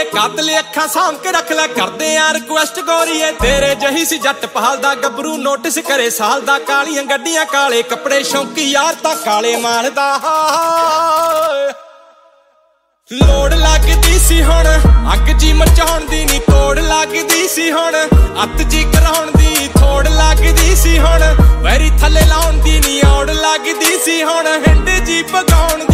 ਗੋਰੀਏ ਕਾਤਲ ਅੱਖਾਂ ਸਾਂਭ ਕੇ ਰੱਖ ਲੈ ਕਰਦੇ ਆ ਰਿਕੁਐਸਟ ਗੋਰੀਏ ਤੇਰੇ ਜਹੀ ਸੀ ਜੱਟ ਪਹਾਲਦਾ ਗੱਭਰੂ ਨੋਟਿਸ ਕਰੇ ਸਾਲ ਦਾ ਕਾਲੀਆਂ ਗੱਡੀਆਂ ਕਾਲੇ ਕੱਪੜੇ ਸ਼ੌਂਕੀ ਯਾਰ ਤਾਂ ਕਾਲੇ ਮਾਰਦਾ ਲੋੜ ਲੱਗਦੀ ਸੀ ਹੁਣ ਅੱਗ ਜੀ ਮਚਾਉਣ ਦੀ ਨੀ ਤੋੜ ਲੱਗਦੀ ਸੀ ਹੁਣ ਅੱਤ ਜੀ ਕਰਾਉਣ ਦੀ ਥੋੜ ਲੱਗਦੀ ਸੀ ਹੁਣ ਵੈਰੀ ਥੱਲੇ ਲਾਉਣ ਦੀ ਨੀ ਔੜ ਲੱਗਦੀ ਸੀ ਹੁਣ ਹਿੰਡ ਜੀ ਭਗਾਉਣ